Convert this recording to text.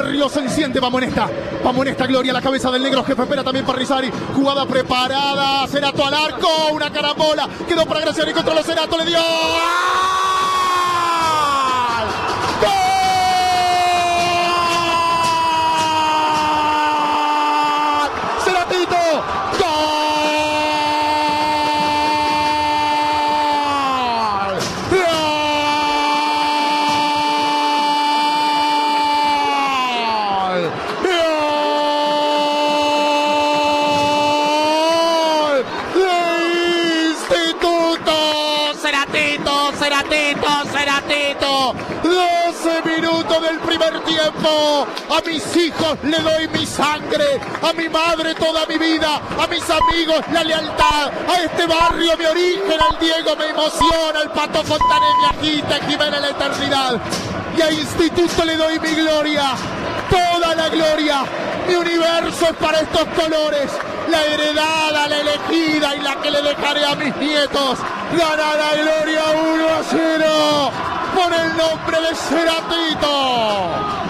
barrio se enciende. Vamos en esta Gloria, la cabeza del negro jefe, espera también para Rizari. Jugada preparada, Cerato al arco, una carambola, quedó para Graciani contra los Cerato, le dio. Ceratito, 12 minutos del primer tiempo. A mis hijos le doy mi sangre, a mi madre toda mi vida, a mis amigos la lealtad, a este barrio mi origen, al Diego me emociona, al Pato Fontané me agita, Jimena la eternidad. Y a Instituto le doy mi gloria, toda la gloria. Mi universo es para estos colores, la heredada, la elegida y la que le dejaré a mis nietos. Gana la Gloria 1-0 por el nombre de Ceratito.